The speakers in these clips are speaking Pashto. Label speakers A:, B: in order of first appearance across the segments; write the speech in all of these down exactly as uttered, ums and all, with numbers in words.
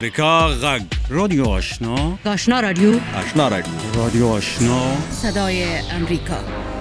A: امریکا غږ رادیو آشنا
B: آشنا رادیو
A: آشنا رادیو رادیو آشنا
B: صدای امریکا.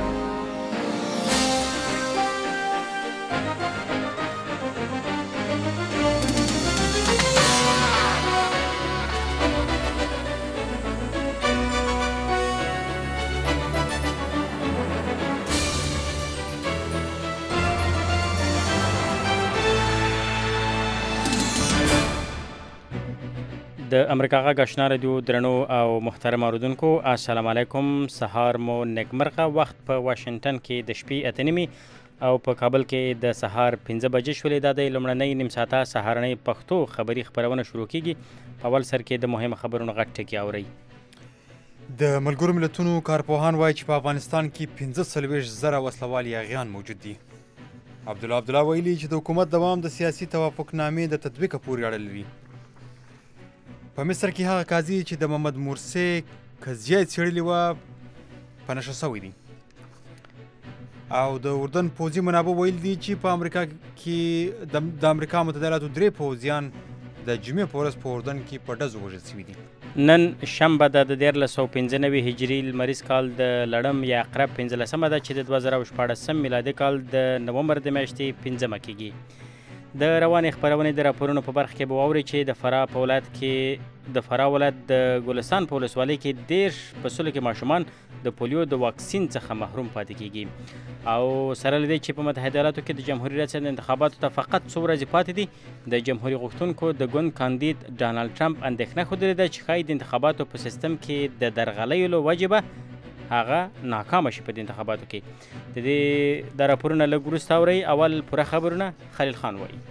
C: د امریکا غږ آشنا رادیو درنو او محترم اوریدونکو السلام علیکم. سهار مو نیکمرغه. وخت په واشنگټن کې د شپې اته نیمې او په کابل کې د سهار پنځه بجې شولې. دا د لومړنۍ نیم ساعته سهارنۍ پښتو خبري خپرونه شروع کیږي. په اول سر کې د مهمو خبرونو غټ ټکی اورئ.
D: د ملګرو ملتونو کارپوهان وایي چې په افغانستان کې پنځه څلوېښت زره وسلوال یاغیان موجود دي. عبدالله عبدالله ویلي چې د حکومت دوام د سیاسي توافقنامې د تطبیق پورې اړه لري. په مصر کې هغه قاضي چې د محمد مرسي قضیه څېړلې وه په نشه سوی دی. او د اردن پوځي منابع ویل دي چې په امریکا کې د امریکا متحده ایالاتو درې پوځیان د جمعې په ورځ په اردن کې په ډزو وژل شوي دي.
C: نن شنبه ده د دیارلس سوه پنځه نوي هجري لمریز کال د لړم یا عقرب پنځلسمه ده چې د دوه زره شپاړسم میلادي کال د نومبر د میاشتې پنځمه کېږي. د روانې خپرونې د راپورونو په برخه کې به واورئ چې د فراه په ولایت کې د فراه ولایت د ګلستان په ولسوالۍ کې دېرش په سلو کې ماشومان د پولیو د واکسین څخه محروم پاتې کیږي. او سره له دې چې په متحده ایالاتو کې د جمهوریت ریاست انتخاباتو ته فقط څو ورځې پاتې دي، د جمهوریت غوښتونکو د ګوند کاندید ډانلډ ټرمپ اندېښنه ښودلې ده چې ښایي د انتخاباتو په سیستم کې د درغلیو له وجې به هغه ناکامه شي په دې انتخاباتو کې. د دې د راپورونه لږ وروسته اورئ. اول پوره خبرونه خلیل خان وایي.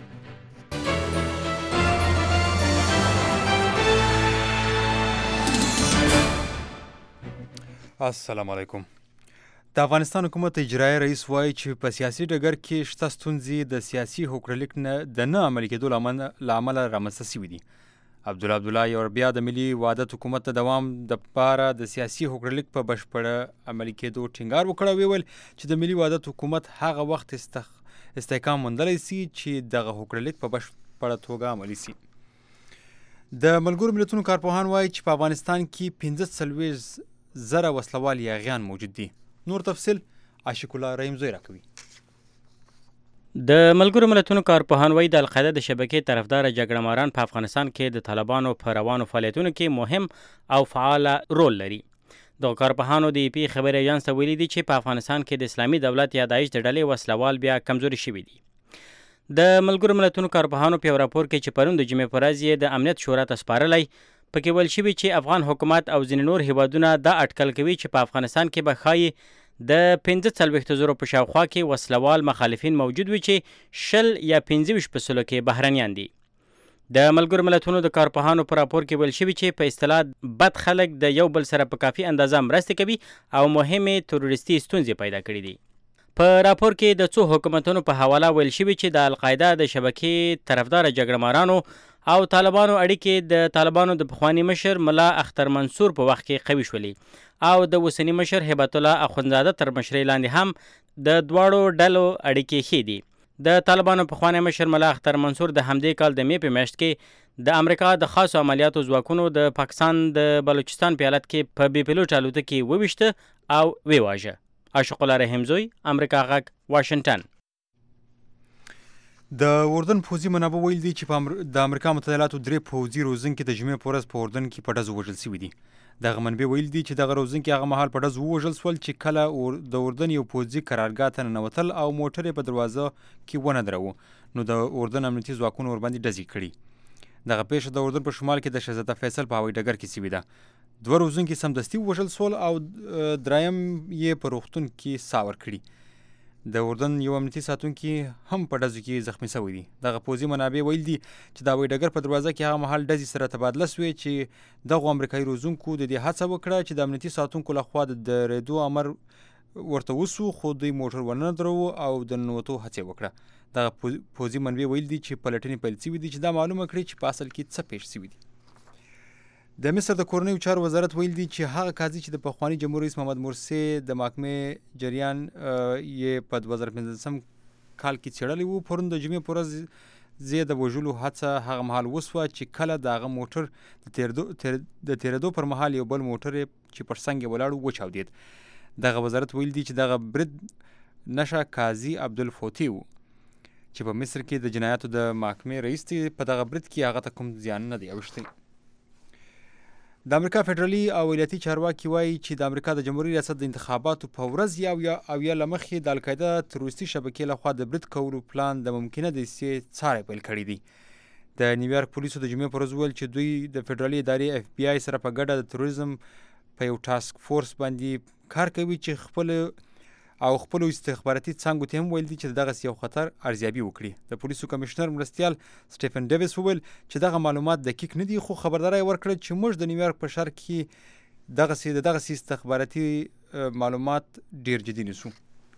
D: السلام علیکم. د افغانستان حکومت اجرایي رئیس وایي چې په سیاسي ډګر کې شته ستونزې د سیاسي هوکړلیک نه د نه عملي کېدو له امله رامنځته شوي دي. عبدالله عبدالله یو بیا د ملي وحدت حکومت د دوام دپاره د سیاسي هوکړلیک په بشپړه عملي کېدو ټینګار وکړ او ویل چې د ملي وحدت حکومت هغه وخت استخ... استحکام موندلی سي چې دغه هوکړلیک په بشپړه توګه عملي سي. د ملګرو ملتونو کارپوهان وایي چې په افغانستان کې پنځه څلوېښت زره وسلوال یاغیان موجود دي. نور تفصیل عاشق الله رحیم زوی راکوي.
C: د ملګرو ملتونو کارپوهان وایي د القاعده د شبکې طرفداره جګړه ماران په افغانستان کې د طالبانو په روانو فعالیتونو کې مهم او فعال رول لري. د کارپوهانو د ای پی خبري ایجنس ته ویلي دي چې په افغانستان کې د اسلامي دولت یا داعش د ډلې وسلوال بیا کمزوري شوي دي. د ملګرو ملتونو کارپوهانو په راپور کې چې پرون د جمعې په ورځ یې د امنیت شورا ته سپارلی، پکې ویل شوي چې افغان حکومت او ځینې نور هیوادونه دا اټکل کوي چې په افغانستان کې به ښایي د پنځه څلوېښتو زرو په شاوخوا کې وسلوال مخالفین موجود وي چې شل یا پنځه ویشت په سلو کې بهرنیان دي. د ملګرو ملتونو د کارپوهانو په راپور کې ویل شوي چې په اصطلاح بد خلک د یو بل سره په کافي اندازه مرستې کوي او مهمې تروریستي ستونزې پیدا کړي دي. په راپور کې د څو حکومتونو په حواله ویل شوي چې د القاعده د شبکې طرفداره جګړه مارانو او طالبانو اړیکې د طالبانو د پخواني مشر ملا اختر منصور په وخت کې قوي شولې او د اوسني مشر هبت الله اخوندزاده تر مشرۍ لاندې هم د دواړو ډلو اړیکې ښې دي. د طالبانو پخوانی مشر ملا اختر منصور د همدې کال د مې په میاشت کې د امریکا د خاصو عملیاتو ځواکونو د پاکستان د بلوچستان په ایالت کې په بې پیلوټ الوتکې وویشته او ویواژه. عاشق الله رحیم زوی، امریکا غږ، واشنګټن.
D: د اردن پوځي منابع ویل دي چې په د امریکا متحده ایالاتو درې پوځي روزونکي د جمعې په ورځ په اردن کې په ډزو وژل شوي دي. دغه منبع ویل دي چې دغه روزونکي هغه مهال په ډزو ووژل شول چې کله د اردن یو پوځي قرارګاه ته ننوتل او موټر یې په دروازه کې ونه دروه، نو د اردن امنیتي ځواکونو ورباندې ډزې کړي. دغه پیښه د اردن په شمال کې د شهزاده فیصل په هوایي ډګر کې شوې ده. دوه روزونکي سمدستي ووژل شول او دریم یې په روغتون کې ساه ورکړي. د اردن یو امنیتي ساتونکي هم په ډزو کې زخمی شوی دی. دغه پوځي منابع ویل دي چې د هوایي ډګر په دروازه کې هغه مهال ډزې سره تبادله شوې چې دغو امریکایي روزونکو د دې هڅه وکړه چې د امنیتي ساتونکو لخوا د درېدو امر ورته وسو، خو دوی موټر ونه دروه او د ننوتو هڅې وکړه. دغه پوځي منابع ویل دي چې پلټنې پیل شوي دي چې دا معلومه کړي چې په اصل کې څه پیښ شوي دي. د مصر د کورنیو چارو وزارت ویل دي چې هغه قاضي چې د پخواني جمهور رئیس محمد مرسي د محکمې جریان یې په دوه زره پنځلسم کال کې څېړلی و، پرون د جمعې په ورځ زه د وژلو هڅه هغه مهال وسوه چې کله د هغه موټر د تیرېدو د تیرېدو پر مهال یو بل موټر چې پر څنګ یې ولاړ وچاودېد. دغه وزارت ویل دي چې دغه برید نشه قاضي عبدالفوتی و چې په مصر کې د جنایاتو د محکمې رئیس دی. په دغه برید کې هغه ته کوم زیان نه دی اوښتی. د امریکا فدرالي او ولایتي چارواکي وایي چې د امریکا د جمهوریت ریاست د انتخاباتو په ورځ یا او یا له مخکې د القاعده تروریستي شبکې لخوا د برید کولو پلان د ممکنه دسیسې څارې پیل کړي دي. د نیویارک پولیسو د جمعې پر ورځ وویل چې دوی د فدرالي ادارې اف بي آی سره په ګډه د تروریزم په یو ټاسک فورس باندې کار کوي چې خپل او خپل استخباراتي څانګو ته هم ویل دي چې دغه یو خطر ارزیابي وکړي. د پولیسو کمشنر مرستیال سټیفن ډیویس وویل چې دغه معلومات دقیق نه دي، خو خبرداری ورکړه چې موږ د نیویارک په ښار کې دغه سي دغه سي استخباراتي معلومات ډیر جدي نیسو.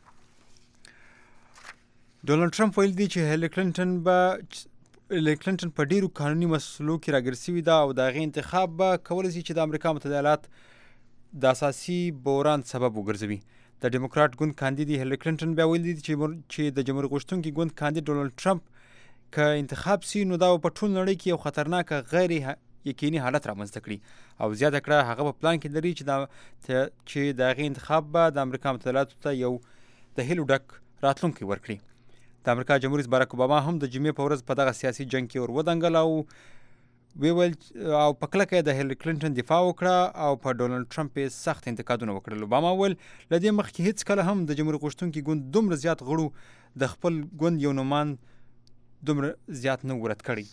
D: ډونالد ټرمپ ویل دي چې هیلری کلینټن به هیلری کلینټن په ډیرو قانوني مسلو کې راګرځوي ده او د هغې انتخاب به کولی شي چې د امریکا متحده ایالات د اساسي بحران سبب وګرځوي. د ډیموکراټ ګوند کاندید هیلری کلینټن بیا ویلي دي چې د جمهوریت غوښتونکي ګوند کاندید ډونالد ټرمپ که انتخاب سي نو دا په ټول نړۍ کې یو خطرناک غیر یقیني حالت رامنځته کړي او زیاته کړه هغه په پلان کې لري چې دا چې د هغې انتخاب به د امریکا متحده ایالاتو ته یو د هیلو ډک راتلونکی ورکړي. د امریکا جمهور رئیس باراک اوباما هم د جمعې په ورځ په دغه سیاسي جنګ کې ور ودانګل او ویل او په کلکه د هیلری کلینټن دفاع وکړه او په ډونالد ټرمپ یې سخت انتقادونه وکړل. اوباما ویل له دې مخکې هیڅ کله هم د جمهوریت غوښتونکي ګوند دومره زیات غړو د خپل ګوند یو نومان دومره زیات نه ورد کړی.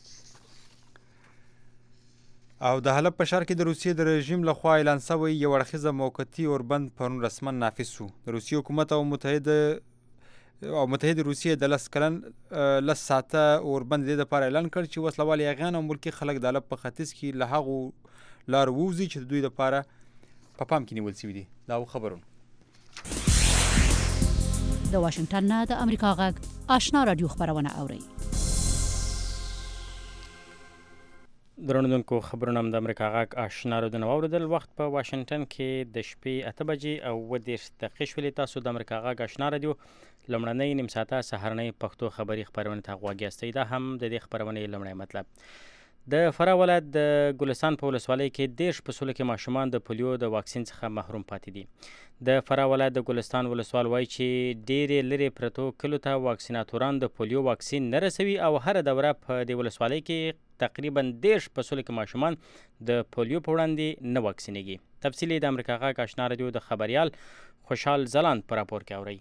D: او د حلب په ښار کې د روسیې د رژیم لخوا اعلان شوی یو اړخیزه موقتي اوربند پرون رسما نافذ شو. د روسیې حکومت او متحده او متحده روسیې د لس کلن لس ساعته اوربند دې دپاره اعلان کړ چې وسلوال یاغیان او ملکي خلک د حلب په ختیځ کې له هغو لارو ووځي چې د دوی دپاره په پام کې نیول شوي دي. دا خبرونه
B: د واشنګټن نه د امریکا غږ آشنا رادیو خبرونه اورئ.
C: درنوونکو خبرونه هم د امریکا غږ آشنا رادیو نه واورېدل. وخت په واشنګټن کې د شپې اته بجې او اووه دېرش دقیقې شولې. تاسو د امریکا غږ آشنا رادیو لومړنۍ نیم ساعته سهارنۍ پښتو خبري خپرونې ته غوږ یاستئ. دا هم د دې خپرونې لومړی مطلب. د فراه ولایت د ګلستان په ولسوالۍ کې دېرش په سلو کې ماشومان د پولیو د واکسین څخه محروم پاتې دي. د فراه ولایت د ګلستان ولسوال وایي چې ډېرې لرې پرتو کلو ته واکسیناتوران د پولیو واکسین نه رسوي او هره دوره په دې ولسوالۍ کې تقریبا دېرش په سلو کې ماشومان د پولیو په وړاندې نه واکسینېږي. تفصیل د امریکا غږ آشنا رادیو د خبریال خوشحال ځلاند په راپور کې اورئ.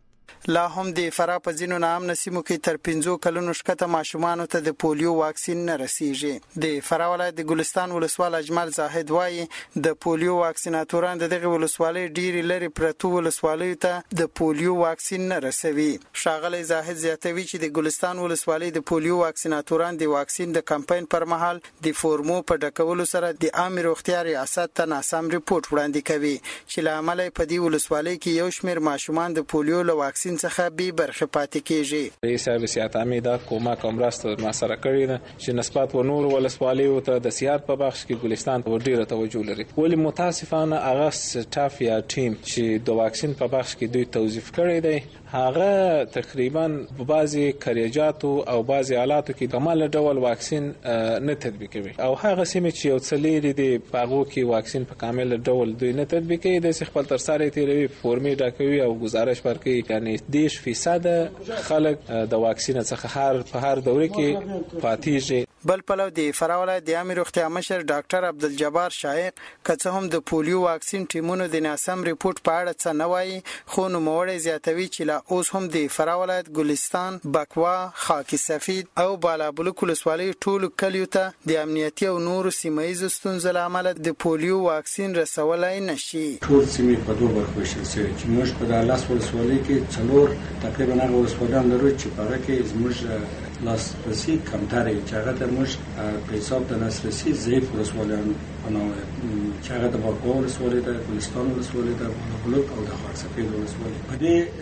E: لا هم د فراه په ځینو ناامنه سیمو کې تر پنځو کلونو ښکته ماشومانو ته د پولیو واکسین نه رسیږي. د فراه ولایت د ګلستان ولسوال اجمل زاهد وایي د پولیو واکسیناتوران د دغه ولسوالۍ ډېرې لرې پرتو ولسوالیو ته د پولیو واکسین نه رسوي. ښاغلی زاهد زیاتوي چې د ګلستان ولسوالۍ د پولیو واکسیناتوران د واکسین د کمپاین پر مهال د فورمو په ډکولو سره د عامې روغتیا ریاست ته ناسم ریپورت وړاندې کوي چې له امله په دې ولسوالۍ کې یو شمېر ماشومان د پولیو له واکسین څخه بې برخې پاتې کېږي.
F: رئیس صاحب صحت عامې دا کومک او مرسته ما سره کړې ده چې نسبت و نور ولسوالیو ته د صحت په بخش کې ګلستان ته ډېره توجه لري. ولې متاسفانه هغه سټاف یا ټیم چې د واکسین په بخش کې دوی توظیف کړی دی هغه تقریبا په بعضي کریجاتو او بعضي آلاتو کې کمال ډول واکسین نه تطبیقوي او هغه سیمې چې یو څه لرې دي په هغو کې واکسین په کامل ډول دوی نه تطبیقوي. داسې خپل تر سره یې تېروي، فورمې ډکوي او گزارش ورکوي. یعنې دېرش فیصد خلک د واکسین څخه هر په هر دوره کې پاتېږي.
E: بل پلو د فراه ولایت د عامې روغتیا مشر ډاکټر عبدالجبار شایق که څه هم د پولیو واکسین ټیمونو د ناسم ریپورت په اړه څه نه وایي، خو نوموړی زیاتوي چې لا اوس هم د فراه ولایت ګلستان، بکوا، خاکی سفید او بالابلوک ولسوالیو ټولو کلیو ته د امنیتي او نورو سیمه ییزو ستونزو له امله د پولیو واکسین رسولی نشي.
G: ټول سیمې په دوه برخو ویشل شوي چې موږ په د لاس ولسوالۍ کې څلور تقریبا هغه ولسوالیان لرو چې په هغه کې زموږ لاسرسی کمتر چې هغه ته موږ په حساب د لاسرسی ضعیف ولسوالیان په نوم چې هغه د بکوا ولسوالۍ ده، ګلستان ولسوالۍ ده، بالابلوک او د خاک سفید ولسوالۍ. په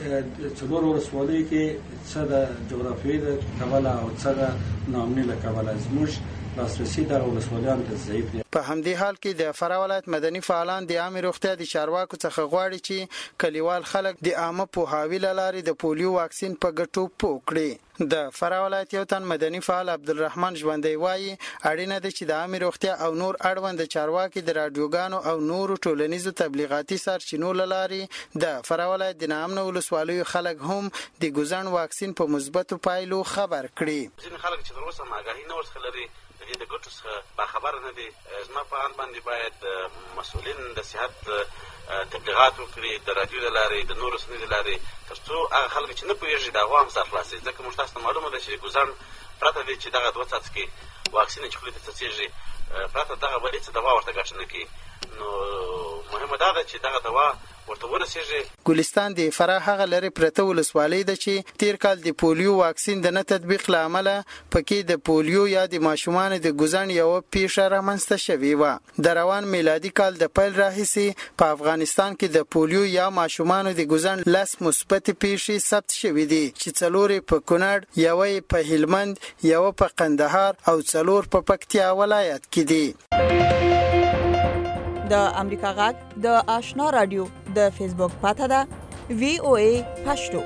G: دې څلور ولسوالیو کې څه د جغرافیې د کبله او څه د ناامنۍ له کبله زموږ لاسرسي دغه ولسوالیانو ته ضعیف دی.
E: په همدې حال کې د فراه ولایت مدني فعالان د عامه روغتیا د چارواکو څخه غواړي چې کلیوال خلک د عامه پوهاوي له لارې د پولیو واکسین په ګټو پوه کړي. د فراه ولایت یو تن مدني فعال عبدالرحمن ژوندی وایي اړینه ده چې د عامه روغتیا او نور اړوند چارواکي د راډیوګانو او نورو ټولنیزو تبلیغاتي سرچینو له لارې د فراه ولایت د ناامنه ولسوالیو خلک هم د ګوزن واکسین په مثبتو پایلو خبر کړي.
H: ځینې خلک چې تر اوسه آګاهي نه ورڅخه لري د دې د ګټو څخه باخبره نه دي. زما په اند باندې باید مسؤلین د صحت تبلیغات وکړي د رادیو له لارې د نورو رسنیو له لارې تر څو هغه خلک چې نه پوهېږي د هغو هم سر خلاصوي. ځکه موږ تاسو ته معلومه ده چې ګوزن پرته دی چې دغه دوه څاڅکي واکسین چې خولې ته څڅېږي پرته دغه به هېڅ دوا ورته ګټه نه کوي. نو مهمه دا ده چې دغه دوا ورته ورسېږي.
E: ګلستان د فراه هغه لرې پرته ولسوالۍ ده چې تیر کال د پولیو واکسین د نه تطبیق له امله پکې د پولیو یا د ماشومانو د ګوزن یوه پیښه رامنځته شوې وه. د روان میلادي کال د پیل راهیسې په افغانستان کې د پولیو یا ماشومانو د ګوزن لس مثبتې پیښې ثبت شوې دي چې څلور یې په کونړ، یوه یې په هلمند، یوه په قندهار او څلور په پکتیا ولایت کې دي.
I: د امریکا غږ د آشنا رادیو د فیسبوک پاته ده وی او ای پښتو.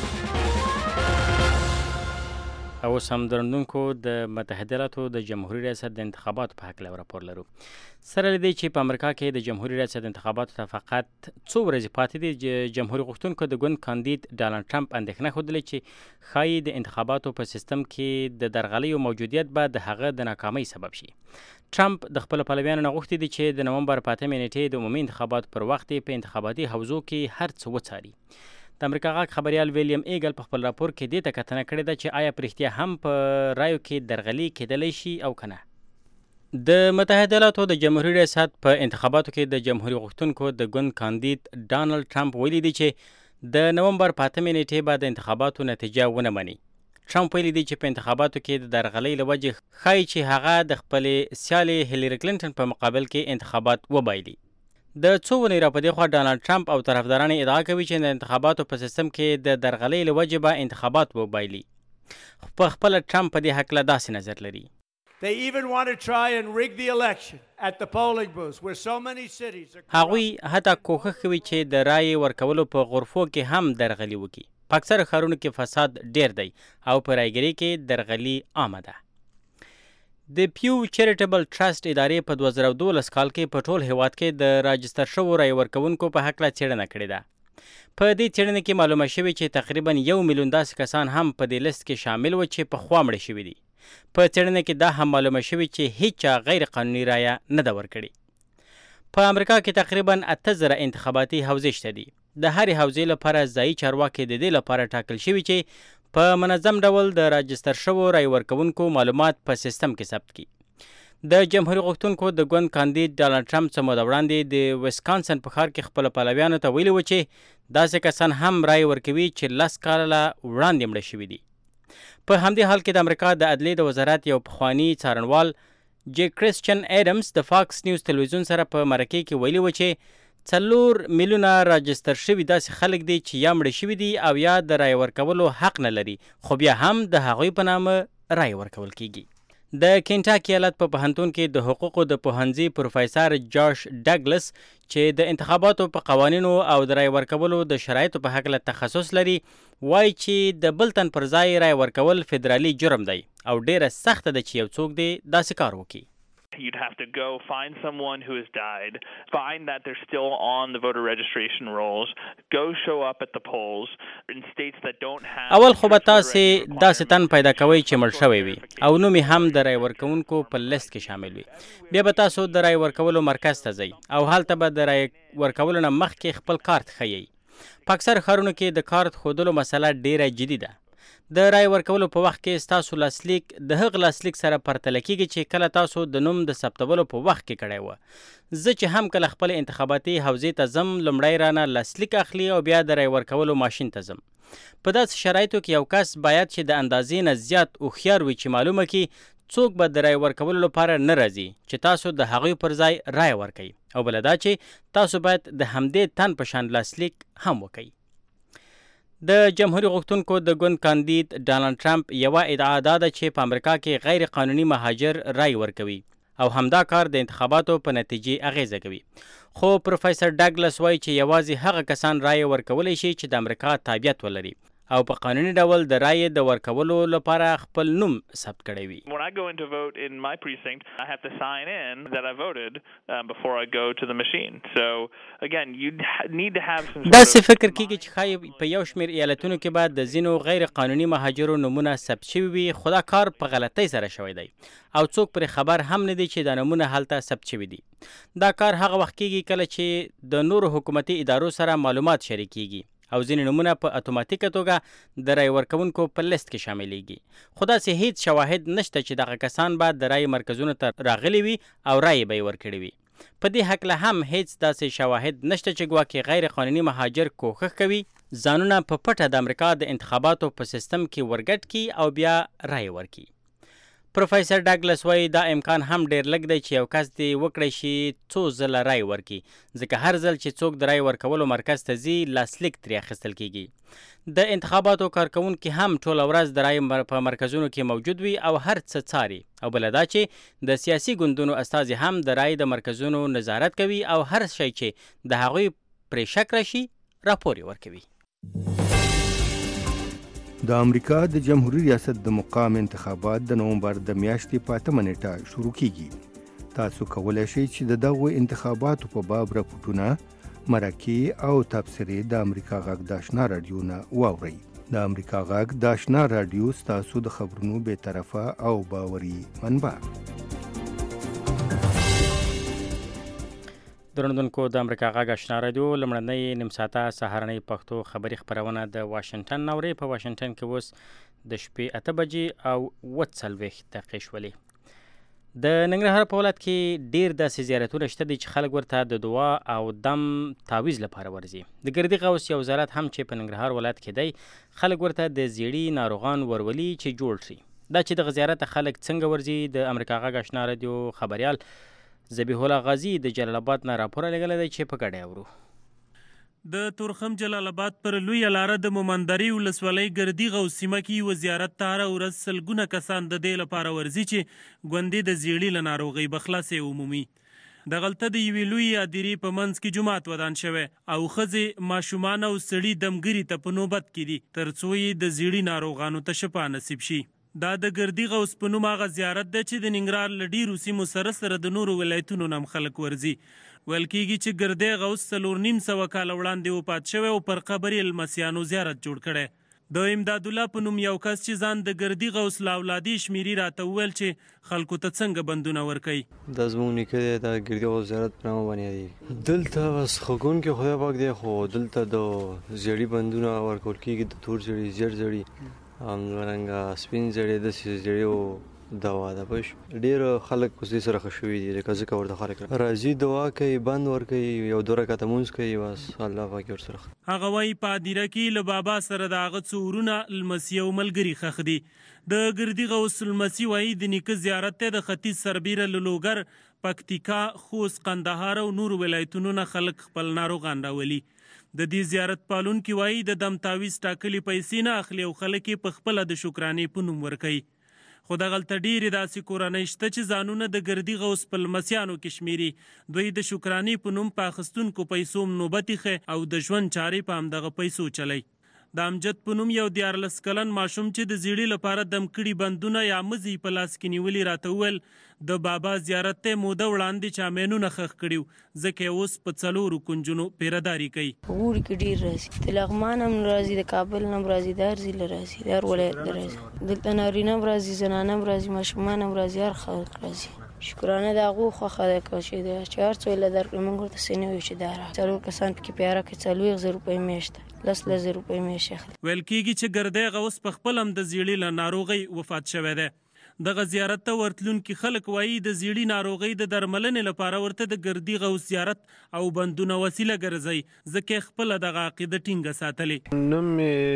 C: او سم درندونکو د متحده ایالاتو د جمهوریت ریاست د انتخاباتو په هکله راپور لرو. سره له دې چې په امریکا کې د جمهوریت ریاست د انتخاباتو ته فقط څو ورځې پاتې دي، چې جمهوریت غوښتونکو د ګوند کاندید ډانلډ ټرمپ اندېښنه ښودلې چې ښایي د انتخاباتو په سیستم کې د درغلیو موجودیت به د هغه د ناکامۍ سبب شي. ټرمپ د خپلو پلویانو نه غوښتي دي چې د نومبر په اتمې نېټې د عمومي انتخاباتو پر وخت په انتخاباتي حوزو کې هر څه وڅاري. د امریکا غږ خبریال ویلیام ایګل په خپل راپور کې دې ته کتنه کړې ده چې آیا په رښتیا هم په رایو کې درغلي کېدلی شي او که نه. د متحده ایالاتو د جمهوریت ریاست په انتخاباتو کې د جمهوریت غوښتونکو د ګوند کاندید ډانلډ ټرمپ ویلي دی چې د نومبر په اتمې نېټې به د انتخاباتو نتیجه ونه مني. ټرمپ ویلي دی چې په انتخاباتو کې د درغلۍ له وجې ښایي چې هغه د خپلې سیالې هیلري کلینټن په مقابل کې انتخابات وبایلي. د څو ونې را په دې خوا ډانلډ ټرمپ او طرفداران ادعا کوي چې د انتخاباتو په سیستم کې د درغلۍ له وجې به انتخابات وبایلي. په خپله ټرمپ په دې هکله داسې نظر لري. هغوی حتی کوښښ کوي چې د رایې ورکولو په غرفو کې هم درغلي وکړي. په اکثره ښارونو کې فساد ډیر دی او په رایګرۍ کې درغلي عامه ده. د پیو چیریټبل ټرست ادارې په دوه زره دولس کال کې په ټول هیواد کې د راجستر شوو رایې ورکوونکو په هکله څېړنه کړې ده. په دې څېړنه کې معلومه شوې چې تقریبا یو میلیون داسې کسان هم په دې لیست کې شامل و چې پخوا مړه شوي دي. په څېړنه کې دا هم معلومه شوې چې هیچا غیر قانوني رایه نه ده ورکړې. په امریکا کې تقریبا اته زره انتخاباتي حوزې شته دي. د هرې حوزې لپاره ځایي چارواکي د دې لپاره ټاکل شوي چې په منظم ډول د راجستر شوو رای ورکوونکو معلومات په سیستم کې ثبت کړي. د جمهوریت غوښتونکو د ګوند کاندید ډانلډ ټرمپ څه موده وړاندې د ویسکانسن په ښار کې خپلو پلویانو ته ویلي و چې داسې کسان هم رای ورکوي چې لس کاله وړاندې مړه شوي دي. په همدې حال کې د امریکا د عدلیې د وزارت یو پخواني څارنوال جی کرسچن ایډمز د فاکس نیوز تلویزیون سره په مرکې کې ویلي و چې څلور میلیونه راجستر شوي داسې خلک دي چې یا مړه شوي دي او یا د رای ورکولو حق نه لري، خو بیا هم د هغوی په نامه رای ورکول کیږي. د کینټاکي ایالت په پوهنتون کې د حقوقو د پوهنځي پروفیسر جاش ډګلس چې د انتخاباتو په قوانینو او د رای ورکولو د شرایطو په هکله تخصص لري، وایي چې د بل تن پر ځای رای ورکول فدرالي جرم دی او ډیره سخته ده چې یو څوک دی داسې کار وکړي.
J: You'd have to go find someone who has died, find that they're still on the voter registration rolls, go show up at the polls in states that don't have...
C: اول خو به تاسې داسې تن پیدا کوئ چې مړ شوی وي او نوم یې هم د رای ورکوونکو په لیست کې شامل وي. بیا به تاسو د رای ورکولو مرکز ته ځئ او هلته به د رای ورکولو نه مخکې خپل کارت ښیئ. په اکثر ښارونو کې د کارت ښودلو مسله ډیره جدي ده. د رای ورکولو په وخت کې ستاسو لاسلیک د هغه لاسلیک سره پرتله کیږي چې کله تاسو د نوم د ثبتولو په وخت کې کړی و. زه چې هم کله خپل انتخاباتي حوزې ته ځم لومړی رانه لاسلیک اخلي او بیا د رای ورکولو ماشین ته ځم. په داسې شرایطو کې یو کس باید چې د اندازې نه زیات هوښیار وي چې معلومه کړي څوک به د رای ورکولو لپاره نه راځي چې تاسو د هغوی پر ځای رای ورکوئ، او بله دا چې تاسو باید د همدې تن په شان لاسلیک هم وکړئ. د جمهوریت غوښتونکو د ګوند کاندید ډانلډ ټرمپ یوه ادعا دا ده چې په امریکا کې غیر قانوني مهاجر رای ورکوي او همدا کار د انتخاباتو په نتیجې اغیزه کوي. خو پروفیسر ډاګلس وایي چې یوازې هغه کسان رای ورکولی شي چې د امریکا تابعیت ولري او په قانوني ډول د رای د ورکولو لپاره خپل نوم ثبت کړی وي.
J: When I go in to vote in my precinct, I have to sign in that I voted um, before I go to the machine. So again, you need to have some.
C: دا څه فکر کیږي چې ښایي په یو شمېر ایالتونو کې بعد د ځینو غیر قانوني مهاجرو نومونه ثبت شوي وي، خو دا کار په غلطۍ سره شوی دی او څوک پرې خبر هم نه دی چې دا نومونه هلته ثبت شوي دي. دا کار هغه وخت کیږي کله چې د نورو حکومتي ادارو سره معلومات شریکیږي او ځینې نومونه په اتوماتیکه توګه د رای ورکوونکو په لیست کې شاملیږي. خو داسې هیڅ شواهد نشته چې دغه کسان به د رای مرکزونو ته راغلي وي او رای به یې ورکړي وي. په دې هکله هم هیڅ داسې شواهد نشته چې ګواکې غیر قانوني مهاجر کوښښ کوي ځانونه په پټه د امریکا د انتخاباتو په سیستم کې ورګډ کړي او بیا رای ورکړي. پروفیسر ډاګلس وایي دا امکان هم ډیر لږ دی چې یو کس دې وکړی شي څو ځله رای ورکړي، ځکه هر ځل چې څوک د رای ورکولو مرکز ته ځي لاسلیک ترې اخیستل کیږي. د انتخاباتو کارکوونکي هم ټوله ورځ د رای په مرکزونو کې موجود وي او هر څه څاري، او بله دا چې د سیاسي ګوندونو استازي هم د رای د مرکزونو نظارت کوي او هر شی چې د هغوی پرې شک راشي راپور یې ورکوي.
K: د امریکا د جمهوریت ریاست د مقام انتخابات د نومبر د میاشتې په اتمه نیټه شروع کیږي. تاسو کولی شئ چې د دغو انتخاباتو په باب راپورټونه، مرکې او تبصرې د امریکا غږ د اشنا راډیو نه واورئ. د امریکا غږ د اشنا راډیو ستاسو د خبرونو بې طرفه او باوري منبع.
C: درنوونکو د امریکا غږ اشنا راډیو لومړنۍ نیم ساعته سهارنۍ پښتو خبري خپرونه د واشنګټن نوري په واشنګټن کې اوس د شپې اته بجې او اوه څلوېښت دقیقې شولې. د ننګرهار په ولایت کې ډیر داسې زیارتونه شته دي چې خلک ورته د دعا او دم تعویض لپاره ورځي. د ګردي غوث یو زیارت هم چې په ننګرهار ولایت کې دی، خلک ورته د زیړي ناروغان ورولي چې جوړ شي. دا چې دغه زیارت خلک څنګه ورځي، د امریکا غږ اشنا راډیو خبریال ذبیح الله غازی د جلال آباد نه راپور لګلی دی چې په ګډه اورو.
L: د تورخم جلال آباد پر لویه لاره د مومندرې ولسوالۍ ګردي غوث سیمه کې یوه زیارت ته هره ورځ سلګونه کسان د دې لپاره ورځي چې ګوندې د زیړي له ناروغۍ به خلاصې ومومي. دغلته د یوې لویې هدیرې په منځ کې جومات ودان شوی او ښځې، ماشومان او سړي دمګري ته په نوبت کې دي تر څو یې د زیړي ناروغانو ته شفا نصیب شي. دا د ګردي غوث په نوم هغه زیارت دی چې د ننګرهار له ډیرو سیمو سره سره د نورو ولایتونو نه هم خلک ورځي. ویل کېږي چې ګردی غوث څلور نیم سوه کاله وړاندې وفات شوی او پر قبر یې لمسیانو زیارت جوړ کړی. د امداد الله په نوم یو کس چې ځان د ګردي غوث له اولادي شمیري راته وویل چې خلکو ته څنګه بندونه ورکوي.
M: دا زموږ نیکه دی، د ګردي غوث زیارت په نامه باندې یادېږي. دلته بس خوږونکی خدای پاک دی، خو دلته د زیړي بندونه ورکول کېږي، د تور زیړي، زیړ زیړي، همدارنګه سپین زیړی، داسې زیړي او دوا ده. پوه شو، ډېر خلک اوس دې سره ښه شوي دي، لکه ځکه ورته خلک راځي، دعا کوي، بند ورکوي، یو دوه رکعته لمونځ کوي، بس الله پاک یې ورسره.
L: هغه وایي په هدیره کې له بابا سره د هغه څو ورونه، لمسي او ملګري ښخ دي. د ګردي غوث لمسي وایي د نیکه زیارت ته د ختیځ سربیره له لوګر، پکتیکا، خوست، قندهار او نورو ولایتونو نه خلک خپل ناروغان راولي. د دې زیارت پالونکي وایي د دم تعویض ټاکلي پیسې نه اخلي او خلک یې په خپله د شکرانې په نوم ورکوي. خو دغلته ډېرې داسې کورنۍ شته چې ځانونه د ګردي غوث په لمسیانو کې شمیري. دوی د شکرانې په نوم په اخیستونکو پیسو نوبت ایښی او د ژوند چارې په همدغه پیسو چلی. د امجد په نوم یو دیارلس کلن ماشوم چې د زیړي لپاره دم کړي بندونه یا مزي په لاس کې نیولي راته وویل د بابا زیارت ته موده وړاندې چامینونه ښخ کړي، ځکه یې اوس په څلورو کنجونو پیرداري کوي.
N: غوري کې ډېر راځي، د لغمان هم راځي، د کابل هم راځي، د هر ځای له راځي، د هر ولایت نه راځي، دلته نارینه هم راځي، زنانه هم راځي، ماشومان هم راځي، هر خلک راځي. شکرانه د هغو خوښه ده چې هر څه یې له درکړي، موږ ورته څه نه وایو چې دا راکړه. څلور کسان پکې پیاره کې څلوېښت زره روپۍ میاشت ده، لس لس زره روپۍ میاشت اخلي.
L: ویل کېږي چې ګردی غوث په خپل هم د زیړي له ناروغۍ وفات شوی دی. دغه زیارت ته ورتلونکي خلک وایي د زیړي ناروغۍ د درملنې لپاره ورته د ګردي غوث زیارت او بندونه وسیله ګرځي، ځکه خپله دغه عقیده ټینګه ساتلې.
M: نوم مې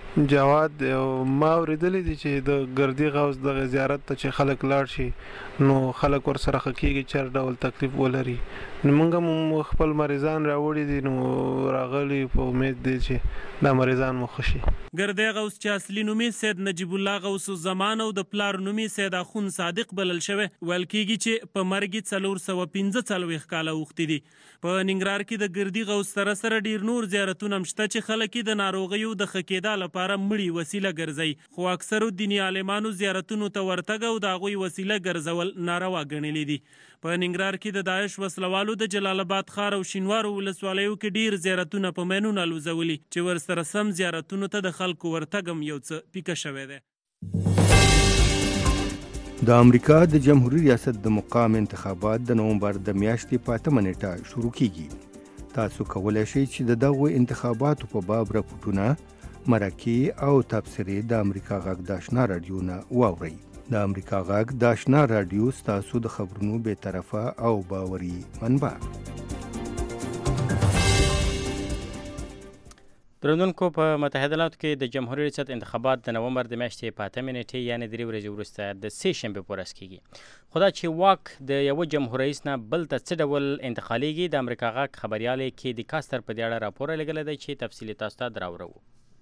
O: جواد ما اوریدلې دي چې د ګردی غوث د زیارت ته چې خلک لاړ شي نو خلک ور سره خکېږي چې هر ډول تکلیف ولري نو موږ هم خپل مریضان راوړي دي نو راغلي په امید دی چې دا مریضان مو ښه شي.
L: ګردی غوث چې اصلي نوم یې سید نجیب الله غوث الزمان او د پلار نوم یې سید اخون صادق بلل شوی ویل کېږي چې په مرګ یې څلور سوه پنځه څلوېښت کاله اوښتي دي. په ننګرهار کې د ګردی غوث سره سره ډېر نور زیارتونه هم شته چې خلک یې د ناروغیو د ښه کېدا لپاره مړي وسیله ګرځي خو اکثرو دیني عالمانو زیارتونو ته ورتګ او د هغوی وسیله ګرځول ناروا ګڼلي دي. په ننګرهار کې د داعش وسلوالو د جلال آباد ښار او شینوارو ولسوالیو کې ډیر زیارتونه په مینونه الوزولي چې ورسره سم زیارتونو ته د خلکو ورتګ هم یو څه پیکه شوی دی.
K: د امریکا د جمهوریت ریاست د مقام انتخابات د نومبر د میاشتې په اتمه نیټه شروع کیږي. تاسو کولی شئ چې د دغو انتخاباتو په باب راپورټونه، مرکې او تبصرې د امریکا غږ د آشنا راډیو نه واورئ. د امریکا غږ د آشنا راډیو ستاسو د خبرونو بې طرفه او باوري منبع.
C: درنونکو په متحده ایالاتو کې د جمهوریت ریاست انتخابات د نومبر د میاشتې په اتمې نیټې یعنې درې ورځې وروسته د سې شنبې په ورځ کېږي. خو دا چې واک د یوه جمهور رئیس نه بل ته څه ډول انتقالیږي د امریکا غږ خبریال کیدی کاستر په دې اړه راپور لیږلی دی چې تفصیلي تاسو ته دراوړو.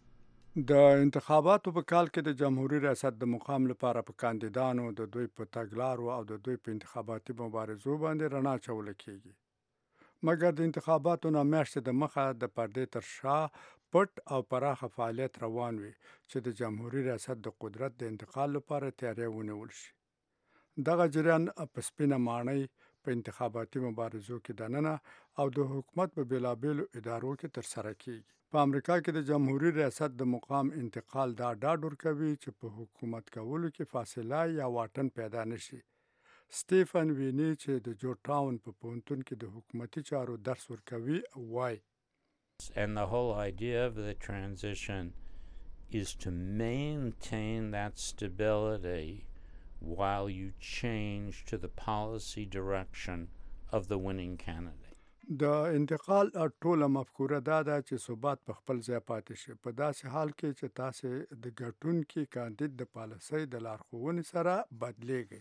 P: د انتخاباتو په کال کې د جمهوریت ریاست د مقام لپاره په کاندیدانو د دوی په تګلارو او د دوی په انتخاباتي مبارزو باندې رڼا اچوله کېږي. مګر د انتخاباتو نه میاشتې د مخه د پردې تر شا پټ او پراخه فعالیت روان وي چې د جمهوریت ریاست د قدرت د انتقال لپاره تیاری ونیول شي. دغه جریان په سپینه ماڼۍ په انتخاباتي مبارزو کې دننه او د حکومت په بېلابېلو ادارو کې ترسره کیږي. په امریکا کې د جمهوریت ریاست د مقام انتقال دا ډاډ ورکوي چې په حکومت کولو کې فاصله یا واټن پیدا نشي. سټیفن ویني چې د جورج ټاون په پوهنتون کې د حکومتي چارو درس ورکوي وایي
Q: And the whole idea of the transition is to maintain that stability while you change to the policy direction of the winning candidate.
P: د انتقال ټوله مفکوره دا ده چې ثبات په خپل ځای پاتې شي په داسې حال کې چې تاسو د ګټونکي کاندید د پالیسۍ د لارښوونې سره بدلیږئ.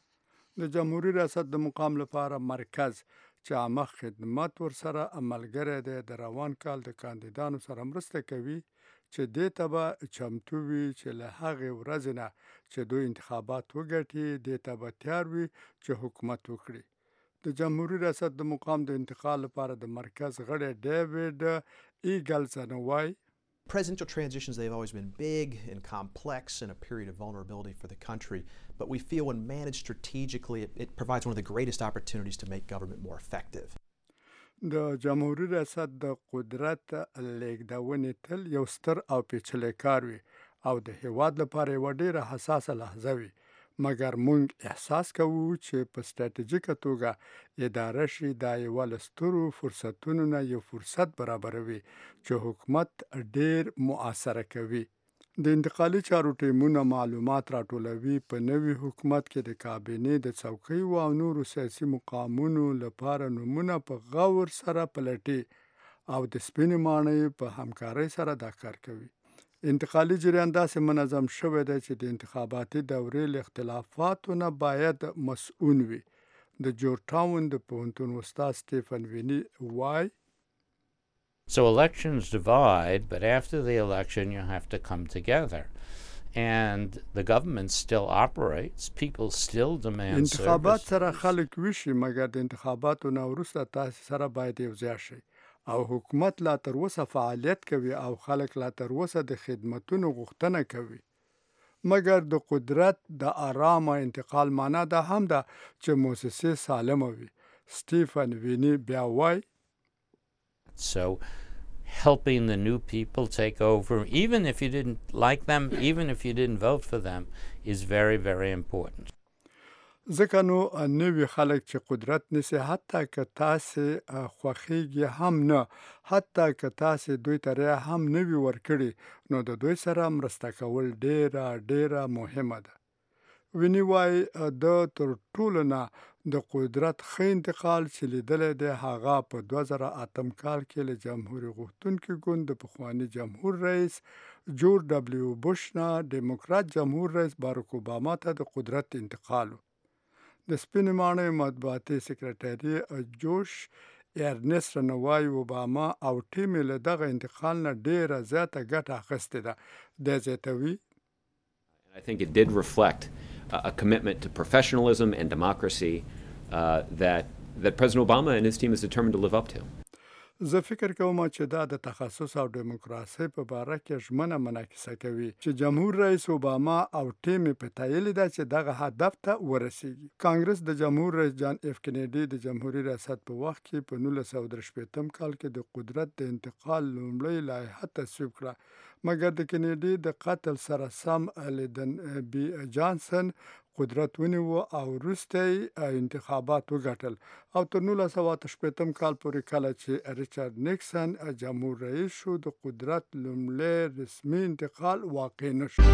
P: د جمهوریت ریاست د مقام لپاره مرکز چې عامه خدمت ورسره عملګری دی د روان کال د کاندیدانو سره مرسته کوي چې دې ته به چمتو وي چې له هغې ورځې نه چې دوی انتخابات وګټي دې ته به تیار وي چې حکومت وکړي. د جمهوریت ریاست د مقام د انتقال لپاره د مرکز غړی ډیوډ ایګلسن وایي
R: Presidential transitions, they've always been big and complex and a period of vulnerability for the country. But we feel when managed strategically, it, it provides one of the greatest opportunities to make government more effective.
P: د جمهوریت ریاست د قدرت لیږدونې تل یو ستر او پیچلی کار وي او د هیواد لپاره یوه ډیره حساسه لحظه وي. مګر موږ احساس کوو چې په ستراتیژیکه توګه اداره شي دا یوه له سترو فرصتونو نه یو فرصت برابروي چې حکومت ډیر مؤثره کوي. د انتقالي چارو ټیمونه معلومات راټولوي په نوي حکومت کې د کابینې د څوکیو او نورو سیاسي مقامونو لپاره نومونه په غور سره پلټي او د سپینې ماڼۍ په همکارۍ سره دا کار کوي. انتقالي جریان داسې منظم شوی دی چې د انتخاباتي دورې له اختلافاتو نه باید مسؤون وي. د جورج ټاون د پوهنتون استاد سټیفن ویني وایي
Q: So elections divide, but after the election you have to come together. And the government still operates, people still demand service.
P: انتخابات سره خلک وشي مګر د انتخاباتو نه وروسته تاسو سره باید یو ځای شي او حکومت لا تر اوسه فعالیت کوي او خلک لا تر اوسه د خدمتونو غوښتنه کوي. مګر د قدرت د آرامه انتقال معنا دا هم ده چې مؤسسې سالمه وي. سټیفن ویني بیا وایي
Q: So helping the new people take over, even if you didn't like them, even if you didn't vote for them, is very, very important.
P: ځکه نو نوي خلک چې قدرت نیسي حتی که تاسې خوښیږي هم نه حتی که تاسې دوی ته رایه هم نه وي ورکړي نو د دوی سره مرسته کول ډیره ډیره مهمه ده. ویني وایي د تر ټولو نه د قدرت ښه انتقال چې لیدلی دی هغه په دوه زره اتم کال کې له جمهوري غوښتونکي ګوند د پخواني جمهور رئیس جورج ډبلیو بوش نه ډیموکرات جمهور رئیس باراک اوباما ته د قدرت انتقال و. د سپینې ماڼۍ مطبوعاتي سکرټري جوش ارنست رنوای اوباما او ټیم له دغه انتقال نه ډیره زیاته ګټه اخیستې ده. د زیاتوي
S: I think it did reflect uh, a commitment to professionalism and democracy uh, that that President Obama and his team is determined to live up to.
P: زه فکر کوم چې دا د تخصص او دیموکراسي په باره کې ژمنه منعکسه کوي چې جمهور رئیس اوباما او ټیم په تایید ده چې دغه هدف ته ورسیږي. کانګرس د جمهور رئیس جان اف کینیډي د جمهوریت ریاست په وخت کې په نولس سوه درې شپېتم کال کې د قدرت د انتقال لومړی لایحه تصویب کړه، مګر د کینیډي د قتل سره سم لیندن بي جانسن قدرت ونیو او وروسته انتخابات وګټل او تر نولس سوه اته شپېتم کال پورې کله چې ریچارډ نیکسن جمهور رئیس شو د قدرت لومړی رسمي انتقال واقع نشو.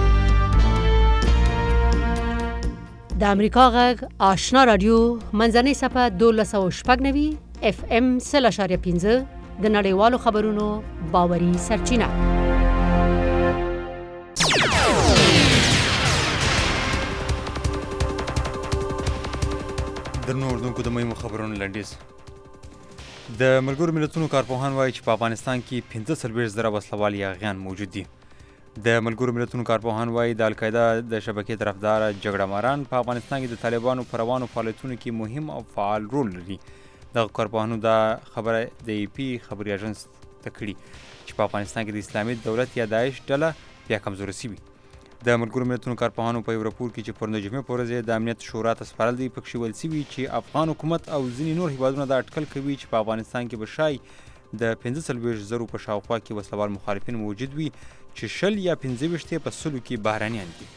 B: د امریکا غږ آشنا رادیو منځنۍ صفحه دولس سوه شپږ نوي اف ام سل اشاریه پنځه د نړیوالو خبرونو باوري سرچینه.
D: درنو اردوونکو د مهمو خبرونو لنډیز. د ملګرو ملتونو کارپوهان وایي چې په افغانستان کې پنځه څلوېښت زره وسلوال یاغیان موجود دي. د ملګرو ملتونو کارپوهان وایي د القاعده د شبکې طرفداره جګړه ماران په افغانستان کې د طالبانو په روانو فعالیتونو کې مهم او فعال رول لري. دغه کارپوهانو دا خبره د ای پي خبري اژانس ته کړي چې په افغانستان کې د اسلامي دولت یا داعش ډله بیا کمزورې شوې. د ملګرو ملتونو کارپوهانو په یو راپور کې چې پرون د جمعې په ورځ د امنیت شورا ته سپارل دی پکښې ویل شوي چې افغان حکومت او ځینې نور هیوادونه دا اټکل کوي چې په افغانستان کې به شای د پنځه څلوېښت زرو په شاوخوا کې وسلوال مخالفین موجود وي چې شل یا پنځه ویشت یې په سلو کې بهرنیان دي.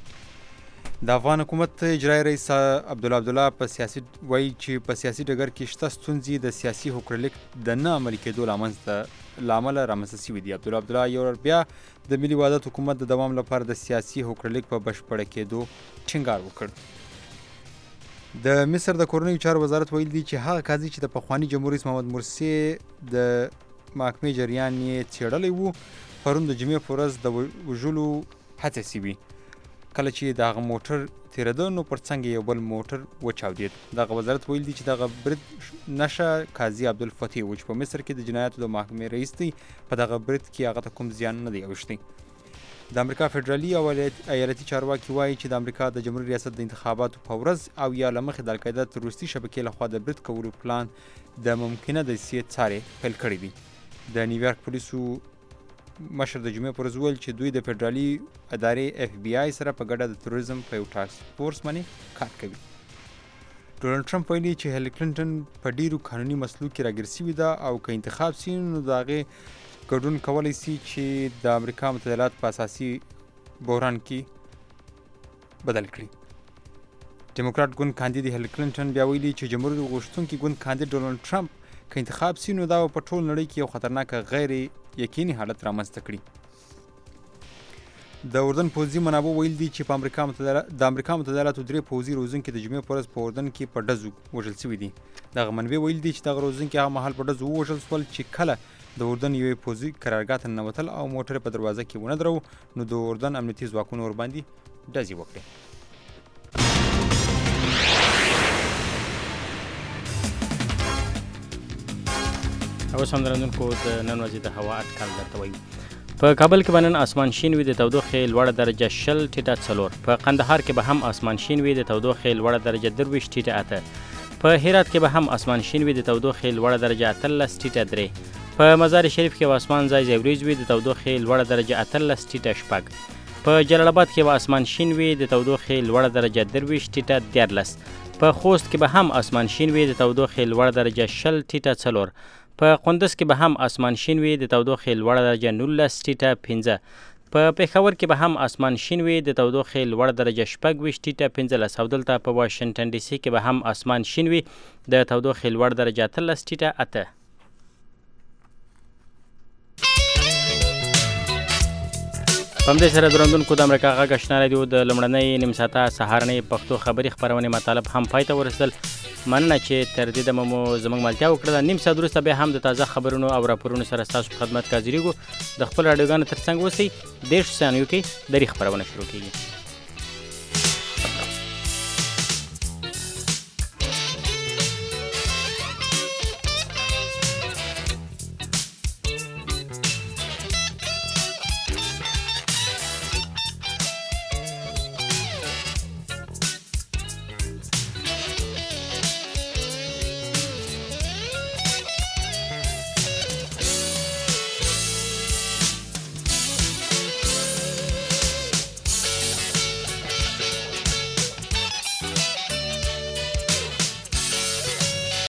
D: د افغان حکومت اجرایي رئیس عبدالله عبدالله په سیاسي وایي چې په سیاسي ډګر کې شته ستونزې د سیاسي هوکړلیک د نه عملي کېدو له امله رامنځته شوي دي. عبدالله عبدالله یو بیا د ملي وحدت حکومت د دوام لپاره د سیاسي هوکړلیک په بشپړه کېدو ټینګار وکړ. د مصر د کورنیو چارو وزارت ویل دي چې هغه قاضي چې د پخواني جمهور رئیس محمد مرسي د محکمې جریان یې څېړلی و پرون د جمعې په ورځ د وژلو هڅه شوي. کله چې د هغه موټر تېرېده نو پر څنګ یو بل موټر وچاودېد. دغه وزارت ویل دي چې دغه برید نشه قاضي عبدالفتح و چې په مصر کې د جنایاتو د محکمې رئیس دی. په دغه برید کې هغه ته کوم زیان نه دی اوښتی. د امریکا فدرالي او ایالتي چارواکي وایي چې د امریکا د جمهوري ریاست د انتخاباتو په ورځ او یا له مخې د القاعده تروریستي شبکې لخوا د برید کولو پلان د ممکنه دسیسې څارې پیل کړی دي. د نیویارک پولیسو مشر د جمعې پر ورځ وویل چې دوی د فدرالي ادارې اف بي آی سره په ګډه د تروریزم په یو ټاسک فورس باندې کار کوي. ډونالډ ټرمپ ویلي چې هیلري کلینټن په ډیرو قانوني مسلو کې راګیر شوې ده او که انتخاب سي نو د هغې ګډون کولی سي چې د امریکا متحدات په اساسي بحران کې بدل کړي. ډیموکرات ګوند کاندید هیلري کلینټن بیا ویلي چې جمهوریت غوښتونکي ګوند کاندید ډونالډ ټرمپ که انتخاب سي نو دا په ټول نړۍ کې یو خطرناک غیر یقیني حالت رامنځته کړي. د اردن پوځي منابع ویل دي چې په امریکا متحده د امریکا متحده ایالاتو درې پوځي روزونکي د جمعې په ورځ په اردن کې په ډزو وژل شوي دي. دغه منبع ویل دي چې دغه روزونکي هغه مهال په ډزو ووژل شول چې کله د اردن یوې پوځي قرارګاه ته ننوتل او موټر په دروازه کې ونه درو نو د اردن امنیتي ځواکونو ورباندې ډزې وکړې.
C: اوس هم درنونکو د نن ورځې د هوا اټکل درته وایو. په کابل کې به نن اسمان شین وي، د تودوخې لوړه درجه شل ټیټه څلور. په قندهار کې به هم اسمان شین وي، د تودوخې لوړه درجه درویشت ټیټه اته. په هرات کې به هم اسمان شین وي، د تودوخې لوړه درجه اتلس ټیټه درې. په مزار شریف کې به اسمان ځای ځای وریځ وي، د تودوخې لوړه درجه اتلس ټیټه شپږ. په جلال آباد کې به اسمان شین وي، د تودوخې لوړه درجه درویشت ټیټه دیارلس. په خوست کې به هم اسمان شین وي، د تودوخې لوړه درجه شل ټیټه څلور. په قندوز کې به هم اسمان شین وي، د تودوخې لوړه درجه نولس ټیټه پنځه. په پېښور کې به هم اسمان شین وي، د تودوخې لوړه درجه شپږ ویشت ټیټه پنځلس. او دلته په واشنګټن ډي سي کې به هم اسمان شین وي، د تودوخې لوړه درجه اتلس ټیټه اته. په همدې سره درنونکو د امریکا غږ آشنا رادیو د لومړنۍ نیم ساعته سهارنۍ پښتو خبري خپرونې مطالب هم پای ته ورسېدل. مننه چې تر دې دمه مو زموږ ملتیا وکړه. نیم ساعت وروسته بیا هم د تازه خبرونو او راپورونو سره ستاسو په خدمت کې حاضرېږو. د خپلو راډیوګانو تر څنګ اوسئ. دېرشو ثانیو کې درې خپرونه شروع کېږي.